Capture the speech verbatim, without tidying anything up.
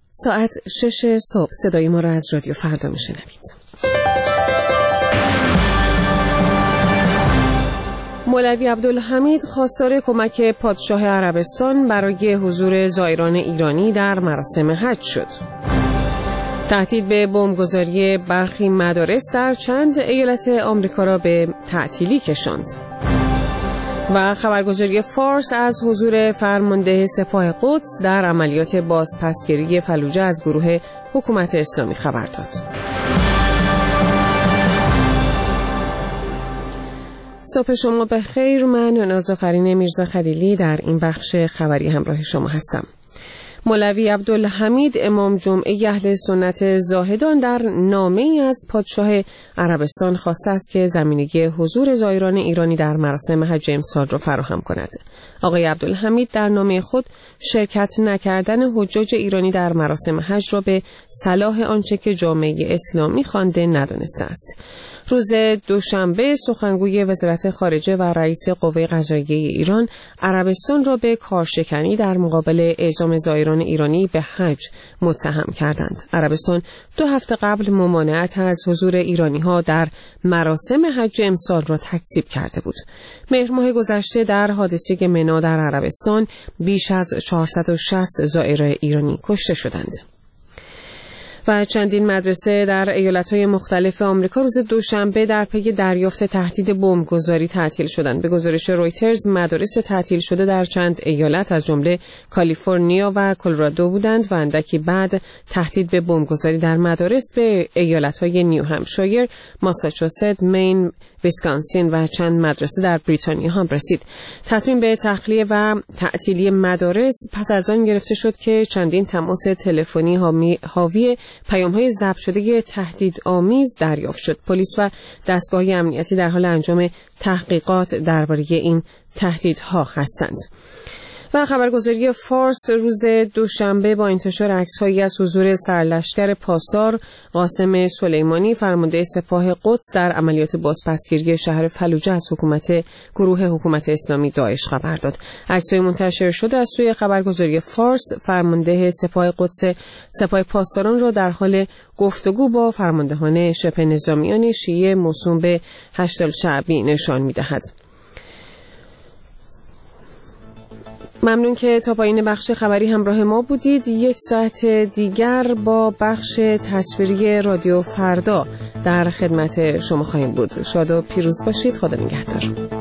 ساعت شش صبح صدای ما را از رادیو فردا میشنوید. مولوی عبدالحمید خواستار کمک پادشاه عربستان برای حضور زائران ایرانی در مراسم حج شد. تهدید به بمبگذاری برخی مدارس در چند ایالت آمریکا را به تعطیلی کشاند. و خبرگزاری فارس از حضور فرمانده سپاه قدس در عملیات بازپسگیری فلوجه از گروه حکومت اسلامی خبر داد. صبح شما بخیر. من نازافرین میرزا خلیلی در این بخش خبری همراه شما هستم. مولوی عبدالحمید امام جمعه اهل سنت زاهدان در نامه‌ای از پادشاه عربستان خواسته است که زمینه حضور زائران ایرانی در مراسم حج امسال را فراهم کند. آقای عبدالحمید در نامه خود شرکت نکردن حجاج ایرانی در مراسم حج را به صلاح آنچه که جامعه اسلامی خوانده ندانسته است. روز دوشنبه سخنگوی وزارت خارجه و رئیس قوه قضاییه ایران عربستان را به کارشکنی در مقابل اعزام زائران ایرانی به حج متهم کردند. عربستان دو هفته قبل ممانعت از حضور ایرانی‌ها در مراسم حج امسال را تکذیب کرده بود. مهر ماه گذشته در حادثه منا در عربستان بیش از چهارصد و شصت زائر ایرانی کشته شدند. و چندین مدرسه در ایالت‌های مختلف آمریکا روز دوشنبه در پی دریافت تهدید بمبگذاری تعطیل شدند. به گزارش رویترز مدارس تعطیل شده در چند ایالت از جمله کالیفرنیا و کلرادو بودند و اندکی بعد تهدید به بمبگذاری در مدارس به ایالت‌های نیو همشایر، ماساچوست، مین، ویسکانسین و چند مدرسه در بریتانیا هم رسید. تصمیم به تخلیه و تعطیلی مدارس پس از آن گرفته شد که چندین تماس تلفنی حاوی پیام‌های ضبط شده تهدید آمیز دریافت شد. پلیس و دستگاه امنیتی در حال انجام تحقیقات درباره این تهدیدها هستند. و خبرگزاری فارس روز دوشنبه با انتشار عکس‌هایی از حضور سرلشکر پاسدار قاسم سلیمانی فرمانده سپاه قدس در عملیات بازپسگیری شهر فلوجه از حکومت گروه حکومت اسلامی داعش خبر داد. عکس‌های منتشر شده از سوی خبرگزاری فارس فرمانده سپاه قدس سپاه پاسداران را در حال گفتگو با فرماندهان شبه نظامیان شیعه موسوم به هشت الشعبی نشان می‌دهد. ممنون که تا پایین بخش خبری همراه ما بودید. یک ساعت دیگر با بخش تصویری رادیو فردا در خدمت شما خواهیم بود. شاد و پیروز باشید. خدا نگهدار.